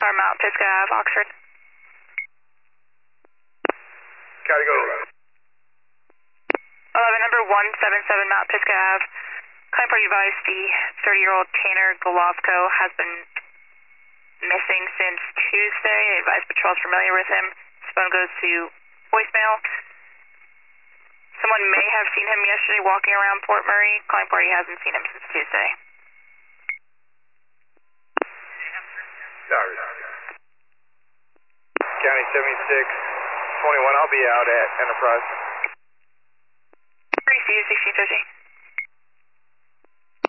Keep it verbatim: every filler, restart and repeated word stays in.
Star Mount Pisgah Ave, Oxford. Gotta go. eleven, number one seven seven Mount Pisgah Ave. Claim party advised the thirty-year-old Tanner Golovko has been missing since Tuesday. The advised patrol is familiar with him. His phone goes to voicemail. Someone may have seen him yesterday walking around Port Murray. Client party hasn't seen him since Tuesday. Sorry. County seventy-six twenty-one, I'll be out at Enterprise. Three C, sixteen fifty.